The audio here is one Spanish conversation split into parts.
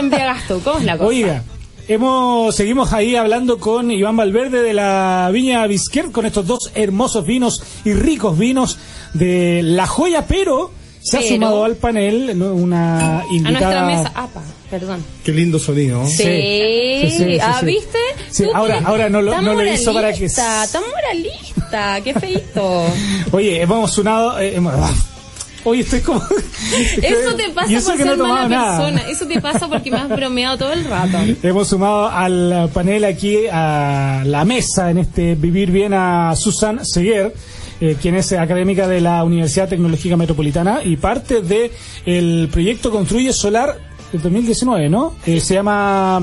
embriagas tú? ¿Cómo es la cosa? Oiga, seguimos ahí hablando con Iván Valverde de la Viña Bisquer, con estos dos hermosos vinos y ricos vinos de La Joya, pero se ha sumado al panel una invitada. A nuestra mesa. Perdón. Qué lindo sonido. Sí. ¿Viste? Sí, ahora no le hizo para que... Tan moralista, qué feíto. Oye, hemos sumado... Oye, estoy como... Eso te pasa por ser mala persona. Eso te pasa porque me has bromeado todo el rato. Hemos sumado al panel aquí, a la mesa, en este Vivir Bien, a Susan Seguer, quien es académica de la Universidad Tecnológica Metropolitana y parte de el proyecto Construye Solar del 2019, ¿no? Se llama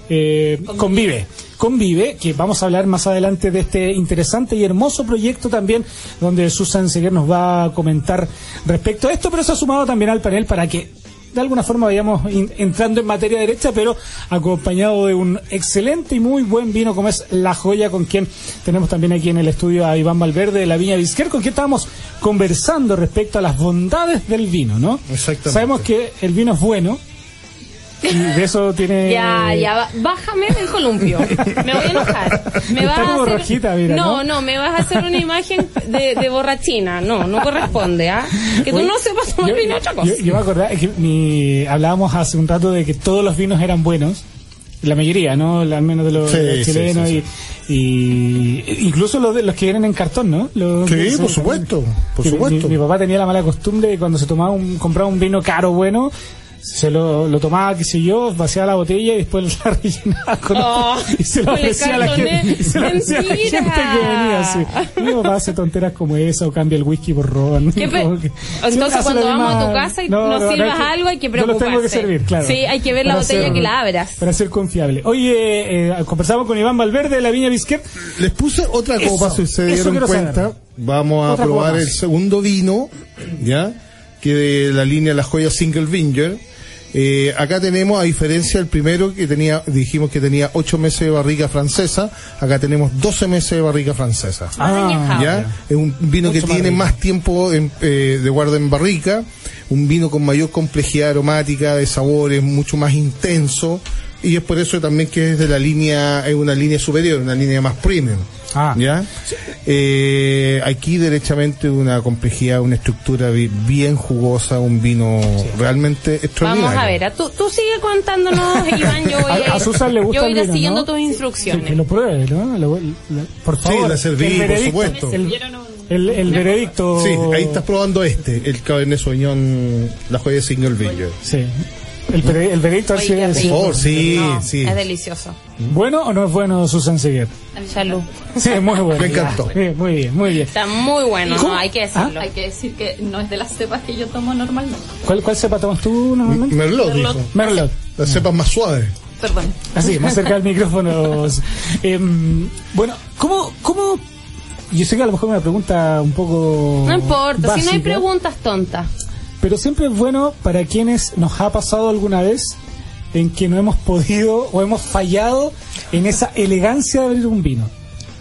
Convive, que vamos a hablar más adelante de este interesante y hermoso proyecto también, donde Susan Seguer nos va a comentar respecto a esto, pero se ha sumado también al panel para que de alguna forma vayamos entrando en materia derecha, pero acompañado de un excelente y muy buen vino como es La Joya, con quien tenemos también aquí en el estudio a Iván Valverde de la Viña Bisquer, con quien estábamos conversando respecto a las bondades del vino, ¿no? Exactamente. Sabemos que el vino es bueno, y de eso tiene... Ya, bájame del columpio. Me voy a enojar. Me vas como a hacer... rojita, mira, No, me vas a hacer una imagen de borrachina. No corresponde, ¿ah? Que tú no sepas tomar vino otra cosa. Yo me acordaba que hablábamos hace un rato de que todos los vinos eran buenos, la mayoría, ¿no? Al menos de los chilenos, sí. Y incluso los que vienen en cartón, ¿no? Por supuesto. Mi papá tenía la mala costumbre de cuando se compraba un vino caro, bueno, se lo tomaba, qué sé yo, vaciaba la botella y después la rellenaba con y se lo ofrecía a la gente, que venía así. Mi papá hace tonteras como esa o cambia el whisky por ron. Entonces cuando vamos a tu casa y nos sirvas algo hay que preocuparse. No lo tengo que servir, claro. Sí, hay que ver la botella que la abras. Para ser confiable. Oye, conversamos con Iván Valverde de la Viña Bisquer. Les puse otra copa, si se dieron cuenta. Saber. Vamos a probar el segundo vino, ¿ya? Que de la línea La Joya Single Vineyard. Acá tenemos, a diferencia del primero que dijimos que tenía 8 meses de barrica francesa, acá tenemos 12 meses de barrica francesa. ¿Ya? Es un vino que tiene más tiempo de guarda en barrica, un vino con mayor complejidad aromática, de sabores, mucho más intenso, y es por eso también que es de la línea, es una línea superior, una línea más premium. ¿Ya? Aquí derechamente una complejidad, una estructura bien jugosa, un vino realmente extraordinario. Vamos a ver, tú sigue contándonos, Iván, a Susan le gusta yo iré el vino, siguiendo ¿no? tus instrucciones. Que lo pruebe, ¿no? Por favor. Sí, la serví, por supuesto. El veredicto. Sí, ahí estás probando el Cabernet Sauvignon, La Joya Single Vineyard. Sí. El veredicto al por favor, sí. Es delicioso. ¿Bueno o no es bueno, Susan Seguer? Salud. Sí, muy bueno. Me encantó. Muy bien. Está muy bueno, ¿no? Hay que decirlo. Hay que decir que no es de las cepas que yo tomo normalmente. ¿Cuál cepa tomas tú normalmente? Merlot, dijo. Merlot. Las cepas más suaves. Perdón. Así, más cerca del micrófono. Bueno, ¿cómo? Yo sé que a lo mejor me una pregunta un poco no importa, básica, si no hay preguntas tontas. Pero siempre es bueno para quienes nos ha pasado alguna vez en que no hemos podido o hemos fallado en esa elegancia de abrir un vino.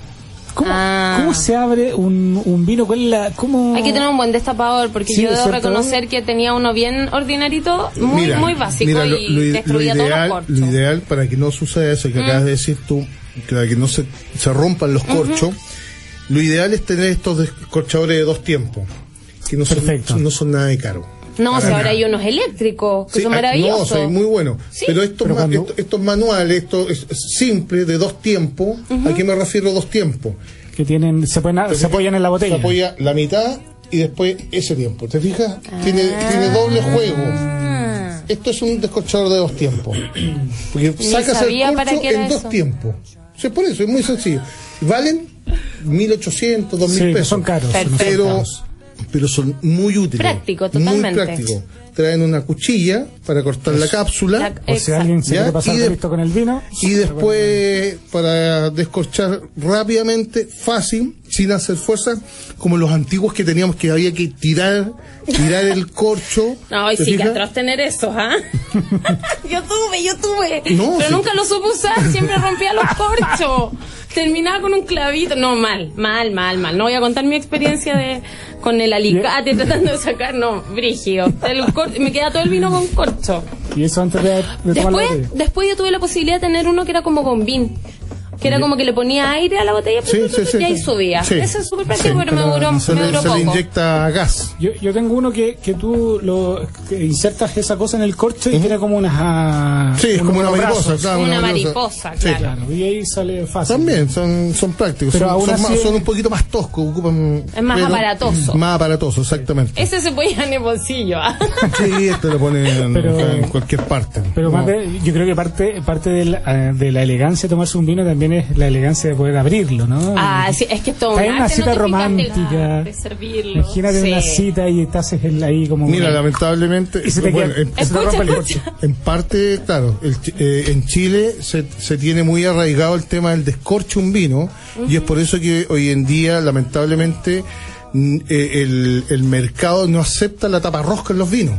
¿Cómo se abre un vino? Hay que tener un buen destapador, porque yo debo reconocer que tenía uno bien ordinarito, muy básico, y destruía todos los corchos. Lo ideal para que no suceda eso que acabas de decir tú, para que no se rompan los corchos, lo ideal es tener estos descorchadores de 2 tiempos, que no son nada de caro. No, si ahora hay unos eléctricos, que son maravillosos. No, muy bueno. Sí. Pero estos manuales, estos simples de 2 tiempos, ¿a qué me refiero 2 tiempos? Que se apoyan en la botella. Se apoya la mitad y después ese tiempo. ¿Te fijas? Tiene doble juego. Esto es un descorchador de 2 tiempos. Porque sacas el corcho en 2 tiempos. O sea, por eso, es muy sencillo. Valen 1.800, 2.000 pesos. Son caros. Pero son muy útiles. Práctico, totalmente. Muy práctico. Traen una cuchilla para cortar la cápsula. O si alguien se quiere pasar listo con el vino. Y después, para descorchar rápidamente, fácil, sin hacer fuerza, como los antiguos que teníamos que había que tirar el corcho. No, y sí, que atrás tener eso, ¿ah? Yo tuve. No, pero nunca lo supe usar, siempre rompía los corchos. Terminaba con un clavito. No, mal. No voy a contar mi experiencia con el alicate tratando de sacar, no, brígido. Me queda todo el vino con corcho. Y eso antes de tomar la botella. Después yo tuve la posibilidad de tener uno que era como bombín. Que era como que le ponía aire a la botella y ahí subía. Sí. Eso es súper práctico, pero me duró poco. Se le inyecta gas. Yo tengo uno que tú que insertas esa cosa en el corcho y tiene como unas... Sí, es como una mariposa. Claro, una mariposa, claro. Y ahí sale fácil. También son prácticos. Pero son un poquito más toscos. Es más aparatoso. Más aparatoso, exactamente. Ese se ponía en el bolsillo. Sí, este lo ponen en cualquier parte. Pero yo creo que parte de la elegancia de tomarse un vino también es la elegancia de poder abrirlo, ¿no? Sí, es que es todo un arte. Hay una cita romántica. De servirlo. Imagínate una cita y estás ahí como... Mira, lamentablemente... en parte, claro, en Chile se tiene muy arraigado el tema del descorche un vino, y es por eso que hoy en día, lamentablemente, el mercado no acepta la taparrosca en los vinos.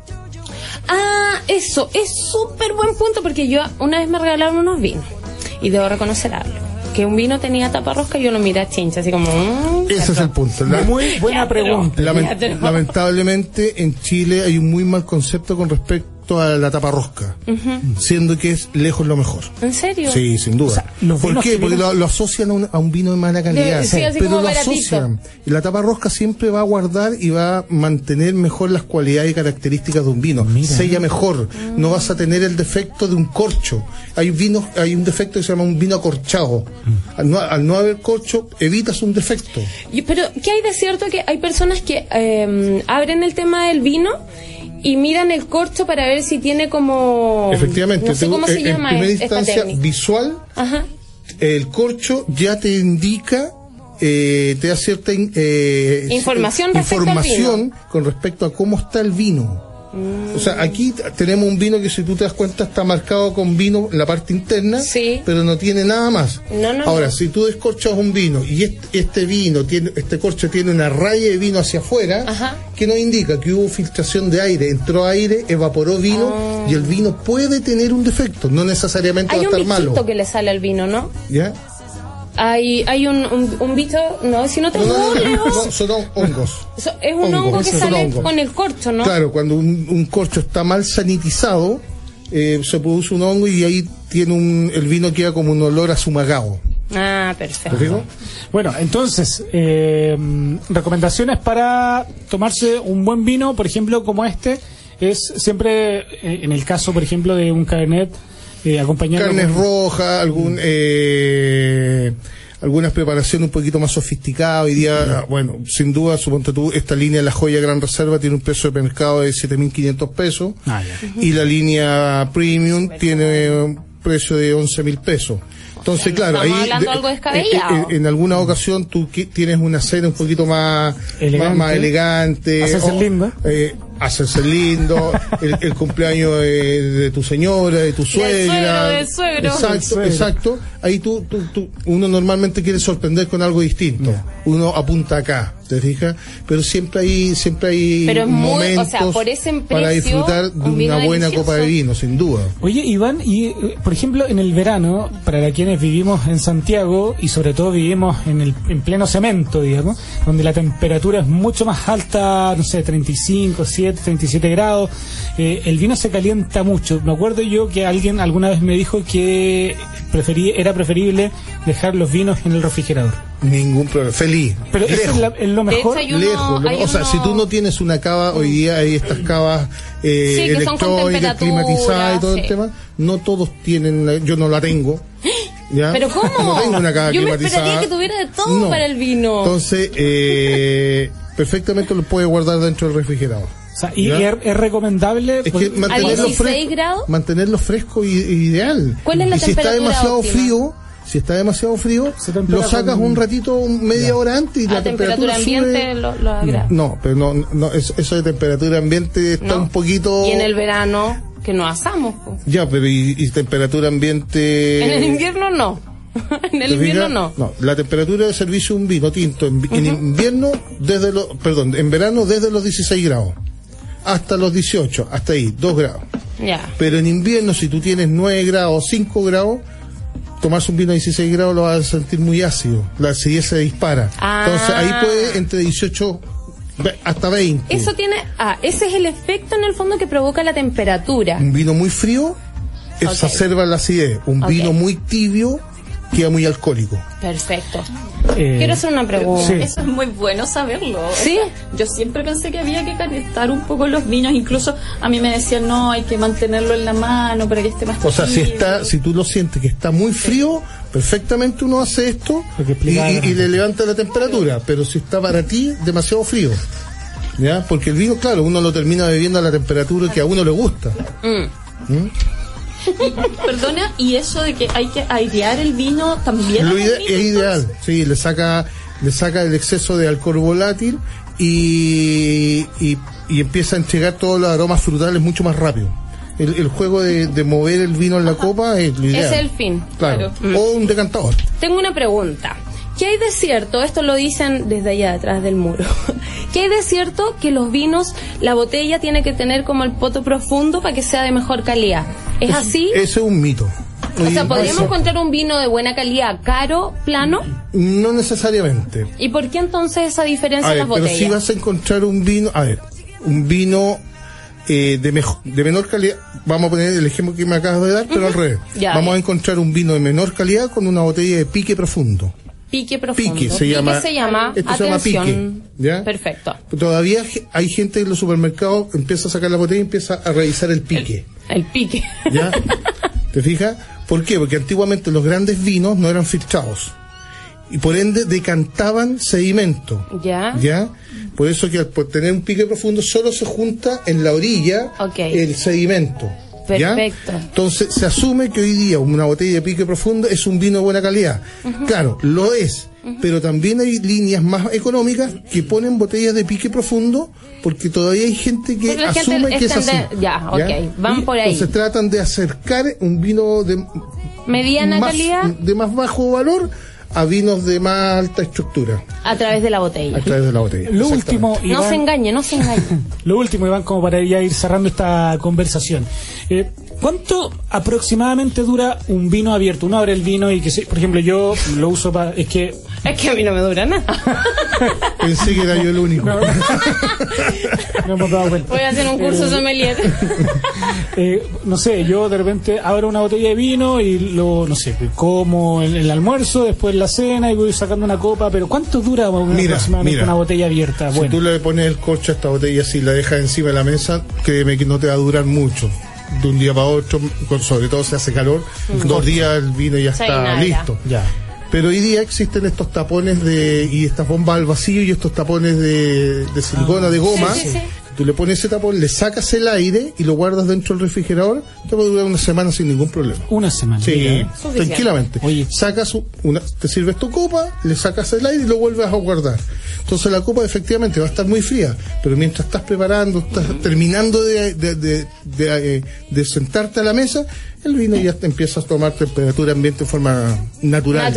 Eso es súper buen punto, porque yo una vez me regalaron unos vinos y debo reconocer algo, que un vino tenía taparrosca y yo lo miré a chincha, así como... Ese es el punto. Muy buena pregunta. Lamentablemente en Chile hay un muy mal concepto con respecto a la taparrosca, siendo que es lejos lo mejor. ¿En serio? Sí, sin duda. O sea, ¿por qué? Porque lo asocian a un vino de mala calidad. Sí, así pero como lo baratito. asocian. Y la taparrosca siempre va a guardar y va a mantener mejor las cualidades y características de un vino. Sella mejor. No vas a tener el defecto de un corcho. Hay un defecto que se llama un vino acorchado. Al no haber corcho, evitas un defecto. Pero, ¿qué hay de cierto? Que hay personas que abren el tema del vino y miran el corcho para ver si tiene como... Efectivamente. No sé cómo se llama en primera esta instancia técnica. Visual, el corcho ya te indica, te da cierta información con respecto a cómo está el vino. O sea, aquí tenemos un vino que, si tú te das cuenta, está marcado con vino en la parte interna, pero no tiene nada más. Ahora, si tú descorchas un vino y este corcho tiene una raya de vino hacia afuera, que nos indica que hubo filtración de aire, entró aire, evaporó vino, y el vino puede tener un defecto, no necesariamente va a estar malo. Hay un bichito que le sale al vino, ¿no? ¿Ya? Hay un bicho, no, si no te no, son hongos. Es un hongo que sale con el corcho, ¿no? Claro, cuando un corcho está mal sanitizado, se produce un hongo y ahí el vino queda como un olor a sumagado. Perfecto. ¿Te digo? Bueno, entonces, recomendaciones para tomarse un buen vino, por ejemplo, como este, es siempre, en el caso, por ejemplo, de un Cabernet, acompañado carnes rojas, algunas preparaciones un poquito más sofisticadas. Hoy día, bueno, sin duda, suponte tú, esta línea de La Joya Gran Reserva tiene un precio de mercado de 7.500 pesos, y la línea Premium tiene un precio de 11.000 pesos. Entonces, claro, ahí algo descabellado. En alguna ocasión tú tienes una cena un poquito más elegante. Hacerse lindo. Hacerse lindo, el cumpleaños de tu señora, de tu suegra. Del suegro. Exacto. Ahí uno normalmente quiere sorprender con algo distinto. Uno apunta acá, ¿te fijas? Pero siempre hay pero momentos por ese precio, para disfrutar de una buena copa de vino, sin duda. Oye, Iván, y por ejemplo, en el verano, para quienes vivimos en Santiago y sobre todo vivimos en pleno cemento, digamos, donde la temperatura es mucho más alta, no sé, 35, 37 grados, el vino se calienta mucho. Me acuerdo yo que alguien alguna vez me dijo que era preferible dejar los vinos en el refrigerador. Ningún problema, feliz. Pero eso es lo mejor. Lejos. O sea, si tú no tienes una cava, hoy día hay estas cavas electrónicas, climatizadas y todo el tema, no todos tienen, yo no la tengo. ¿Ya? ¿Pero cómo? No tengo una cava climatizada. Yo me esperaría que tuviera de todo para el vino. Entonces, perfectamente lo puedes guardar dentro del refrigerador. O sea, y es recomendable a 16 grados mantenerlo fresco y ideal. ¿Cuál es la temperatura si está demasiado frío, lo sacas un ratito, media hora antes, y la temperatura ambiente sube. lo agrada. No, pero no eso de temperatura ambiente está un poquito. Y en el verano que no asamos. Ya, pero y temperatura ambiente. En el invierno no. En el invierno no. No, la temperatura de servicio de un vino tinto en invierno en verano desde los 16 grados hasta los 18, hasta ahí, 2 grados. Ya. Pero en invierno, si tú tienes 9 grados, 5 grados, tomarse un vino a 16 grados lo vas a sentir muy ácido, la acidez se dispara. Entonces ahí puede entre 18 Hasta 20. Eso tiene... ese es el efecto en el fondo que provoca la temperatura. Un vino muy frío exacerba la acidez. Un vino muy tibio queda muy alcohólico. Perfecto. Quiero hacer una pregunta. Sí. Eso es muy bueno saberlo. ¿Sí? O sea, yo siempre pensé que había que calentar un poco los vinos. Incluso a mí me decían, no, hay que mantenerlo en la mano para que esté más O sea, si tú lo sientes que está muy frío, perfectamente uno hace esto y le levanta la temperatura. Pero si está para ti demasiado frío, ¿ya? Porque el vino, claro, uno lo termina bebiendo a la temperatura que a uno le gusta. Perdona, y eso de que hay que airear el vino también es ideal, sí, le saca el exceso de alcohol volátil y empieza a entregar todos los aromas frutales mucho más rápido. El juego de mover el vino en la copa es lo ideal. Es el fin. Claro. O un decantador. Tengo una pregunta. ¿Qué hay de cierto? Esto lo dicen desde allá detrás del muro. ¿Qué hay de cierto que los vinos, la botella tiene que tener como el poto profundo para que sea de mejor calidad? ¿Es así? Ese es un mito. O sea, ¿podríamos encontrar un vino de buena calidad, caro, plano? No necesariamente. ¿Y por qué entonces esa diferencia en las botellas? Pero si vas a encontrar un vino, un vino de menor calidad, vamos a poner el ejemplo que me acabas de dar, pero al revés. Vamos a encontrar un vino de menor calidad con una botella de pique profundo. Pique profundo. Pique se llama. Esto se llama pique. ¿Ya? Perfecto. Todavía hay gente en los supermercados empieza a sacar la botella y empieza a revisar el pique. El pique. ¿Ya? ¿Te fijas? ¿Por qué? Porque antiguamente los grandes vinos no eran filtrados y por ende decantaban sedimento. ¿Ya? Por eso que por tener un pique profundo solo se junta en la orilla el sedimento. Perfecto. ¿Ya? Entonces se asume que hoy día una botella de pique profundo es un vino de buena calidad. Claro, lo es, pero también hay líneas más económicas que ponen botellas de pique profundo porque todavía hay gente que asume que es así. Van por ahí. Entonces tratan de acercar un vino de mediana calidad, de más bajo valor, a vinos de más alta estructura. A través de la botella. A través de la botella. Lo último, Iván, no se engañe. Lo último, Iván, como para ya ir cerrando esta conversación. ¿Cuánto aproximadamente dura un vino abierto? Uno abre el vino y por ejemplo, yo lo uso para... Es que a mí no me dura nada. Pensé que era yo el único. No hemos dado cuenta. Voy a hacer un curso sommelier. No sé, yo de repente abro una botella de vino y como el almuerzo, después la cena y voy sacando una copa, pero ¿cuánto dura aproximadamente una botella abierta? Si tú le pones el corcho a esta botella y la dejas encima de la mesa, créeme que no te va a durar mucho. De un día para otro, sobre todo si hace calor, 2 días el vino ya está listo. Ya. Pero hoy día existen estos tapones y estas bombas al vacío y estos tapones de silicona, de goma. Sí. Tú le pones ese tapón, le sacas el aire y lo guardas dentro del refrigerador, te puede durar una semana sin ningún problema. Una semana. Sí, tranquilamente. Oye. Sacas te sirves tu copa, le sacas el aire y lo vuelves a guardar. Entonces la copa efectivamente va a estar muy fría, pero mientras estás preparando, estás terminando de sentarte a la mesa, el vino ya te empieza a tomar temperatura ambiente de forma natural.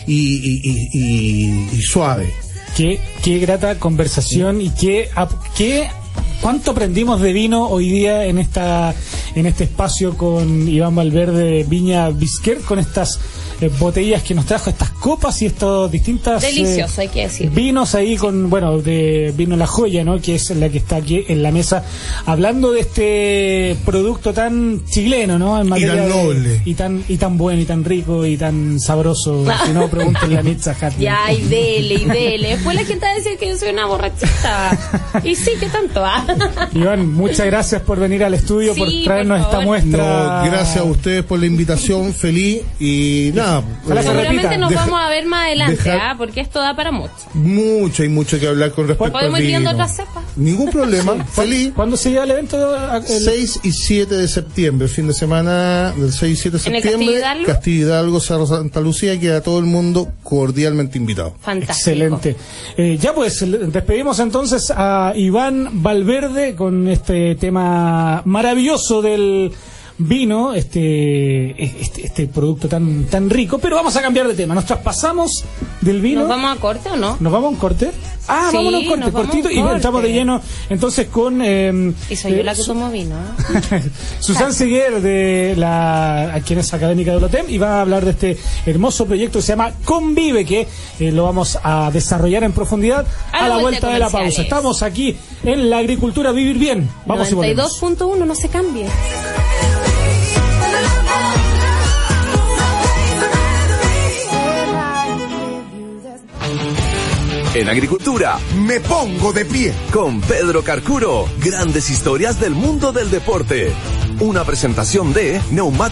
Y suave. Qué grata conversación y ¿cuánto aprendimos de vino hoy día en este espacio con Iván Valverde de Viña Bisquer, con estas botellas que nos trajo, estas copas y estos distintas delicioso, hay que decir, vinos ahí de vino La Joya, ¿no? Que es la que está aquí en la mesa, hablando de este producto tan chileno, ¿no? En materia y tan noble. Y tan bueno y tan rico y tan sabroso. Si no, pregúntenle a Mitza Hat. Ya, y dele. Después la gente va a decir que yo soy una borrachita. Y sí, ¿qué tanto? Iván, muchas gracias por venir al estudio, por traernos esta muestra. No, gracias a ustedes por la invitación, feliz y nada. Seguramente nos vamos a ver más adelante, porque esto da para mucho. Hay mucho que hablar con respecto al vino. ¿Podemos ir viendo otras cepas? Ningún problema, feliz. ¿Cuándo se lleva el evento? 6 y 7 de septiembre, fin de semana del 6 y 7 de septiembre. ¿En Castillo Hidalgo, Cerro Santa Lucía, queda todo el mundo cordialmente invitado. Fantástico. Excelente. Ya pues, despedimos entonces a Iván Valverde con este tema maravilloso del vino, este producto tan rico, pero vamos a cambiar de tema. Nos traspasamos del vino. ¿Nos vamos a corte o no? ¿Nos vamos a un corte? Ah, sí, vámonos a un corte, cortito, y entramos de lleno entonces con... y soy yo la que tomo vino. Susan Seguer, quien es académica de Lotem, y va a hablar de este hermoso proyecto que se llama Convive, que lo vamos a desarrollar en profundidad a la vuelta de la pausa. Estamos aquí en La Agricultura Vivir Bien. Vamos 92.1, no se cambie. En Agricultura me pongo de pie con Pedro Carcuro. Grandes historias del mundo del deporte. Una presentación de Neumáticos